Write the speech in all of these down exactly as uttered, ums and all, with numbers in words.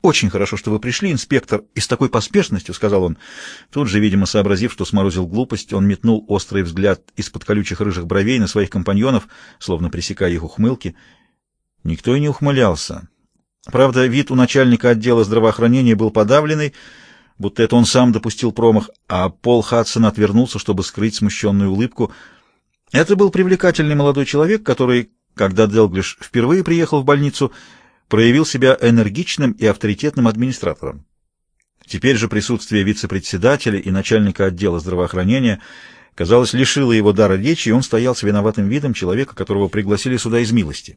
«Очень хорошо, что вы пришли, инспектор, и с такой поспешностью», — сказал он. Тут же, видимо, сообразив, что сморозил глупость, он метнул острый взгляд из-под колючих рыжих бровей на своих компаньонов, словно пресекая их ухмылки. Никто и не ухмылялся. Правда, вид у начальника отдела здравоохранения был подавленный, будто это он сам допустил промах, а Пол Хадсон отвернулся, чтобы скрыть смущенную улыбку. Это был привлекательный молодой человек, который, когда Делглиш впервые приехал в больницу, проявил себя энергичным и авторитетным администратором. Теперь же присутствие вице-председателя и начальника отдела здравоохранения, казалось, лишило его дара речи, и он стоял с виноватым видом человека, которого пригласили сюда из милости.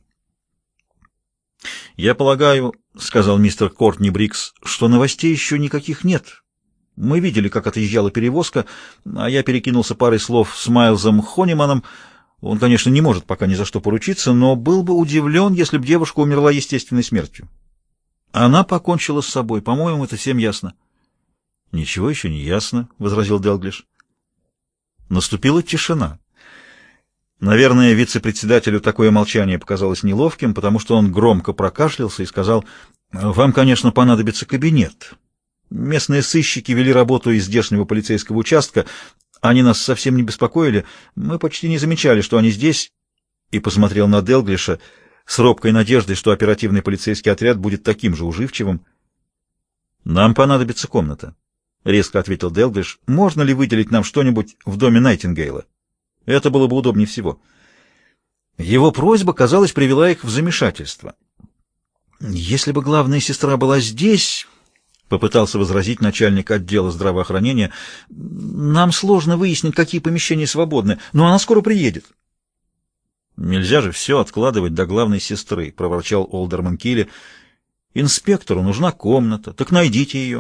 «Я полагаю, — сказал мистер Кортни Брикс, — что новостей еще никаких нет. Мы видели, как отъезжала перевозка, а я перекинулся парой слов с Майлзом Хониманом. Он, конечно, не может пока ни за что поручиться, но был бы удивлен, если бы девушка умерла естественной смертью. Она покончила с собой, по-моему, это всем ясно». «Ничего еще не ясно», — возразил Делглиш. Наступила тишина. Наверное, вице-председателю такое молчание показалось неловким, потому что он громко прокашлялся и сказал: «Вам, конечно, понадобится кабинет. Местные сыщики вели работу из здешнего полицейского участка. Они нас совсем не беспокоили. Мы почти не замечали, что они здесь». И посмотрел на Делглиша с робкой надеждой, что оперативный полицейский отряд будет таким же уживчивым. «Нам понадобится комната», — резко ответил Делглиш. «Можно ли выделить нам что-нибудь в доме Найтингейла? Это было бы удобнее всего». Его просьба, казалось, привела их в замешательство. «Если бы главная сестра была здесь, — попытался возразить начальник отдела здравоохранения, — нам сложно выяснить, какие помещения свободны, но она скоро приедет». «Нельзя же все откладывать до главной сестры», — проворчал Олдерман Килли. «Инспектору нужна комната, так найдите ее».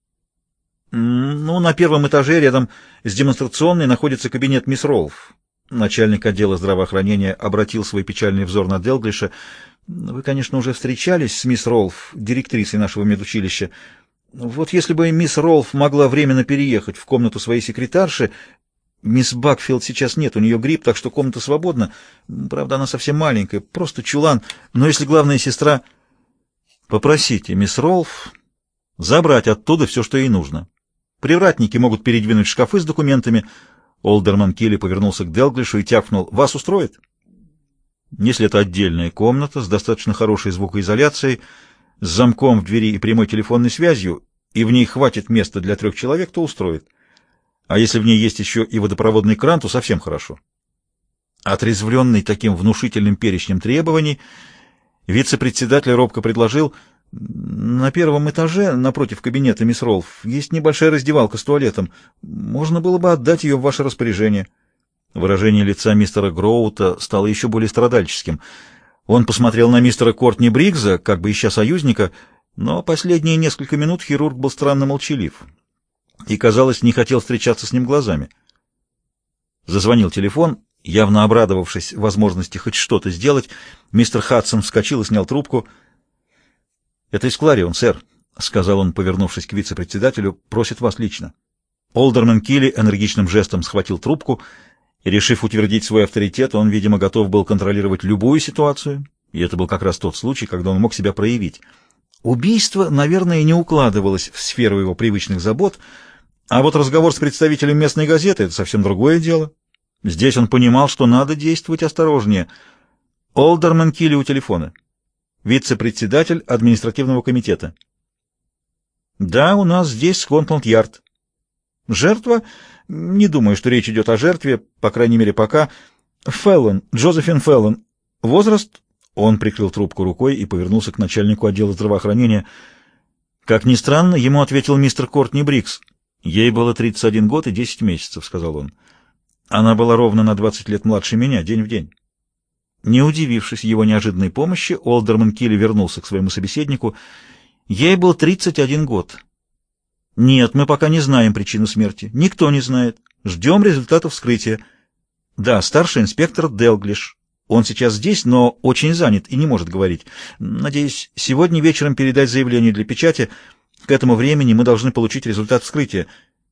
«Ну, на первом этаже рядом с демонстрационной находится кабинет мисс Ролф». Начальник отдела здравоохранения обратил свой печальный взор на Делглиша. «Вы, конечно, уже встречались с мисс Ролф, директрисой нашего медучилища. Вот если бы мисс Ролф могла временно переехать в комнату своей секретарши. Мисс Бакфилд сейчас нет, у нее грипп, так что комната свободна. Правда, она совсем маленькая, просто чулан. Но если главная сестра...» «Попросите мисс Ролф забрать оттуда все, что ей нужно. Привратники могут передвинуть шкафы с документами». Олдерман Килли повернулся к Делглишу и тявкнул: «Вас устроит?» «Если это отдельная комната с достаточно хорошей звукоизоляцией, с замком в двери и прямой телефонной связью, и в ней хватит места для трех человек, то устроит. А если в ней есть еще и водопроводный кран, то совсем хорошо». Отрезвленный таким внушительным перечнем требований, вице-председатель робко предложил: «На первом этаже, напротив кабинета мисс Ролф, есть небольшая раздевалка с туалетом. Можно было бы отдать ее в ваше распоряжение». Выражение лица мистера Гроута стало еще более страдальческим. Он посмотрел на мистера Кортни Бригза, как бы ища союзника, но последние несколько минут хирург был странно молчалив и, казалось, не хотел встречаться с ним глазами. Зазвонил телефон. Явно обрадовавшись возможности хоть что-то сделать, мистер Хадсон вскочил и снял трубку. «Это из Кларион, сэр», — сказал он, повернувшись к вице-председателю, — «просит вас лично». Олдерман Килли энергичным жестом схватил трубку и, решив утвердить свой авторитет, он, видимо, готов был контролировать любую ситуацию, и это был как раз тот случай, когда он мог себя проявить. Убийство, наверное, не укладывалось в сферу его привычных забот, а вот разговор с представителем местной газеты — это совсем другое дело. Здесь он понимал, что надо действовать осторожнее. Олдерман Килли у телефона. Вице-председатель административного комитета. «Да, у нас здесь Скотланд-Ярд». «Жертва? Не думаю, что речь идет о жертве, по крайней мере, пока. Феллон, Джозефин Феллон. Возраст?» Он прикрыл трубку рукой и повернулся к начальнику отдела здравоохранения. Как ни странно, ему ответил мистер Кортни Брикс. «Ей было тридцать один год и десять месяцев», — сказал он. «Она была ровно на двадцать лет младше меня, день в день». Не удивившись его неожиданной помощи, Олдерман Килли вернулся к своему собеседнику. «Ей был тридцать один год». «Нет, мы пока не знаем причину смерти. Никто не знает. Ждем результатов вскрытия». «Да, старший инспектор Делглиш. Он сейчас здесь, но очень занят и не может говорить. Надеюсь, сегодня вечером передать заявление для печати. К этому времени мы должны получить результат вскрытия».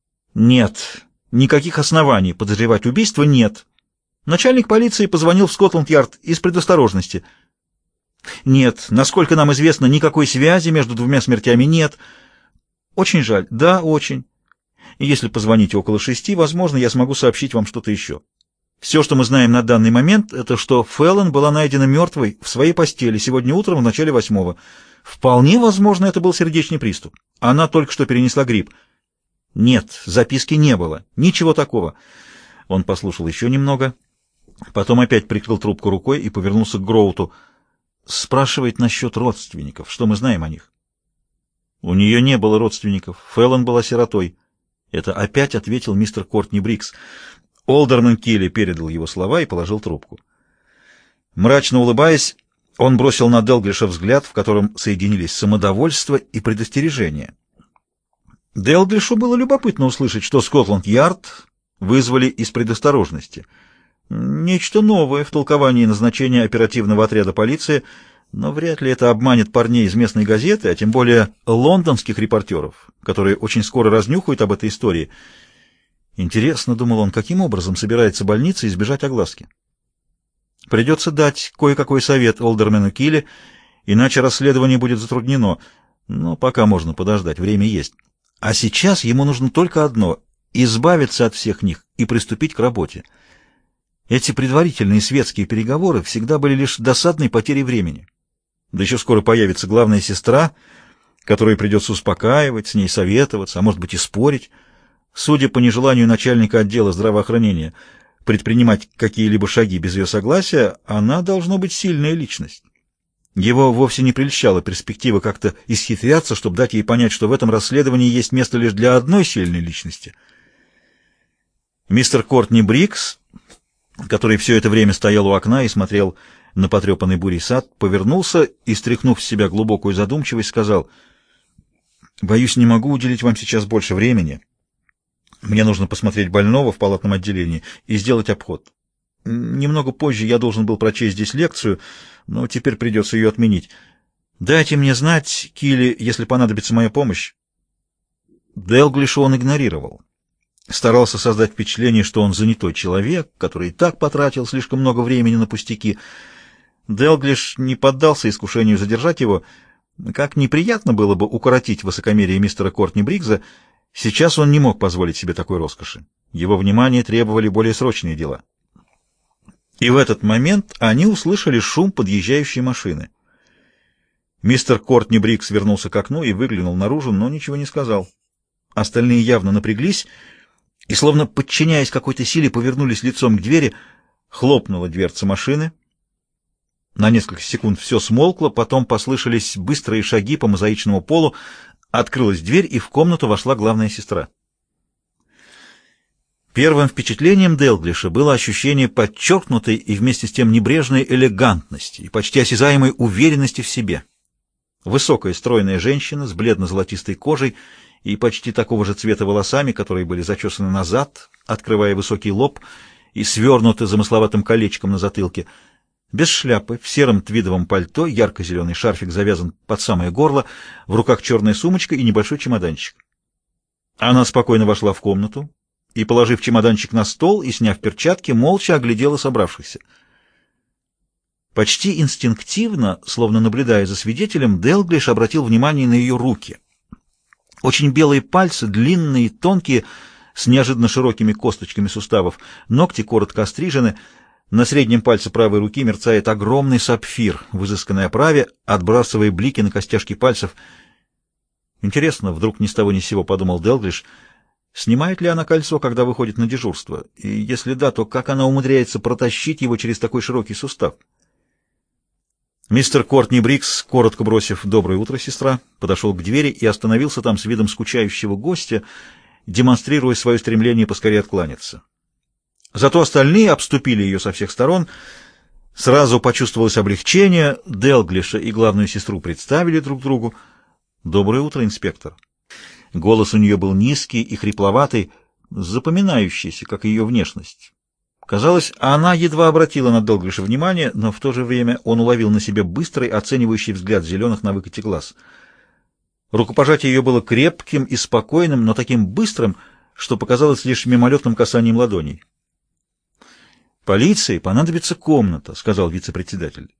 «Нет, никаких оснований подозревать убийство нет. Начальник полиции позвонил в Скотланд-Ярд из предосторожности». Нет, насколько нам известно, никакой связи между двумя смертями нет. Очень жаль. Да, очень. И если позвоните около шести, возможно, я смогу сообщить вам что-то еще. Все, что мы знаем на данный момент, это что Фэллон была найдена мертвой в своей постели сегодня утром в начале восьмого. Вполне возможно, это был сердечный приступ. Она только что перенесла грипп. Нет, записки не было. Ничего такого. Он послушал еще немного, потом опять прикрыл трубку рукой и повернулся к Гроуту. Спрашивает насчет родственников. Что мы знаем о них? У нее не было родственников. Фэллон была сиротой. Это опять ответил мистер Кортни Брикс. Олдермен Килли передал его слова и положил трубку. Мрачно улыбаясь, он бросил на Делглиша взгляд, в котором соединились самодовольство и предостережение. Делглишу было любопытно услышать, что Скотланд-Ярд вызвали из предосторожности. Нечто новое в толковании назначения оперативного отряда полиции, но вряд ли это обманет парней из местной газеты, а тем более лондонских репортеров, которые очень скоро разнюхают об этой истории. Интересно, думал он, каким образом собирается больница избежать огласки. Придется дать кое-какой совет Олдермену Килли, иначе расследование будет затруднено. Но пока можно подождать, время есть. А сейчас ему нужно только одно — избавиться от всех них и приступить к работе. Эти предварительные светские переговоры всегда были лишь досадной потерей времени. Да еще скоро появится главная сестра, которую придется успокаивать, с ней советоваться, а может быть и спорить. Судя по нежеланию начальника отдела здравоохранения предпринимать какие-либо шаги без ее согласия, она должна быть сильная личность. Его вовсе не прельщала перспектива как-то исхитряться, чтобы дать ей понять, что в этом расследовании есть место лишь для одной сильной личности. Мистер Кортни Брикс, который все это время стоял у окна и смотрел на потрепанный бурей сад, повернулся и, стряхнув с себя глубокую задумчивость, сказал: «Боюсь, не могу уделить вам сейчас больше времени. Мне нужно посмотреть больного в палатном отделении и сделать обход. Немного позже я должен был прочесть здесь лекцию, но теперь придется ее отменить. Дайте мне знать, Килли, если понадобится моя помощь». Делглиша он игнорировал. Старался создать впечатление, что он занятой человек, который и так потратил слишком много времени на пустяки. Делглиш не поддался искушению задержать его. Как неприятно было бы укоротить высокомерие мистера Кортни Брикса, сейчас он не мог позволить себе такой роскоши. Его внимание требовали более срочные дела. И в этот момент они услышали шум подъезжающей машины. Мистер Кортни Брикс вернулся к окну и выглянул наружу, но ничего не сказал. Остальные явно напряглись и, словно подчиняясь какой-то силе, повернулись лицом к двери. Хлопнула дверца машины. На несколько секунд все смолкло, потом послышались быстрые шаги по мозаичному полу, открылась дверь, и в комнату вошла главная сестра. Первым впечатлением Делглиша было ощущение подчеркнутой и вместе с тем небрежной элегантности и почти осязаемой уверенности в себе. Высокая стройная женщина с бледно-золотистой кожей и почти такого же цвета волосами, которые были зачесаны назад, открывая высокий лоб и свернуты замысловатым колечком на затылке. Без шляпы, в сером твидовом пальто, ярко-зеленый шарфик завязан под самое горло, в руках черная сумочка и небольшой чемоданчик. Она спокойно вошла в комнату и, положив чемоданчик на стол и сняв перчатки, молча оглядела собравшихся. Почти инстинктивно, словно наблюдая за свидетелем, Делглиш обратил внимание на ее руки. Очень белые пальцы, длинные и тонкие, с неожиданно широкими косточками суставов, ногти коротко острижены. На среднем пальце правой руки мерцает огромный сапфир в изысканной оправе, отбрасывая блики на костяшки пальцев. Интересно, вдруг ни с того ни с сего подумал Делглиш, снимает ли она кольцо, когда выходит на дежурство, и если да, то как она умудряется протащить его через такой широкий сустав? Мистер Кортни Брикс, коротко бросив «Доброе утро, сестра», подошел к двери и остановился там с видом скучающего гостя, демонстрируя свое стремление поскорее откланяться. Зато остальные обступили ее со всех сторон. Сразу почувствовалось облегчение. Делглиша и главную сестру представили друг другу. «Доброе утро, инспектор». Голос у нее был низкий и хрипловатый, запоминающийся, как и ее внешность. Казалось, она едва обратила на Делглиша внимание, но в то же время он уловил на себе быстрый, оценивающий взгляд зеленых на выкате глаз. Рукопожатие ее было крепким и спокойным, но таким быстрым, что показалось лишь мимолетным касанием ладоней. «Полиции понадобится комната», — сказал вице-председатель.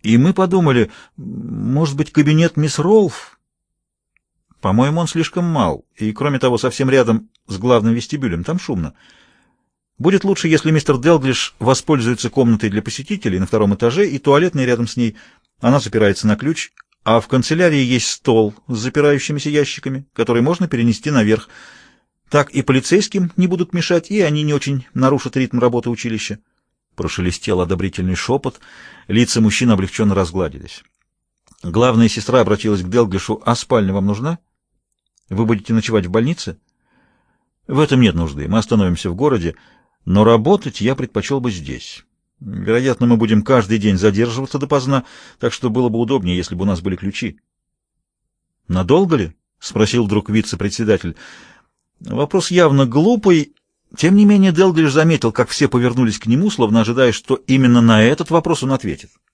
И мы подумали, может быть, кабинет мисс Ролф? По-моему, он слишком мал, и, кроме того, совсем рядом с главным вестибюлем, там шумно. Будет лучше, если мистер Делглиш воспользуется комнатой для посетителей на втором этаже и туалетной рядом с ней. Она запирается на ключ, а в канцелярии есть стол с запирающимися ящиками, который можно перенести наверх. Так и полицейским не будут мешать, и они не очень нарушат ритм работы училища. Прошелестел одобрительный шепот, лица мужчин облегченно разгладились. Главная сестра обратилась к Делглишу: «А спальня вам нужна? Вы будете ночевать в больнице?» «В этом нет нужды, мы остановимся в городе, но работать я предпочел бы здесь. Вероятно, мы будем каждый день задерживаться допоздна, так что было бы удобнее, если бы у нас были ключи». «Надолго ли?» — спросил вдруг вице-председатель. Вопрос явно глупый. Тем не менее Делглиш заметил, как все повернулись к нему, словно ожидая, что именно на этот вопрос он ответит.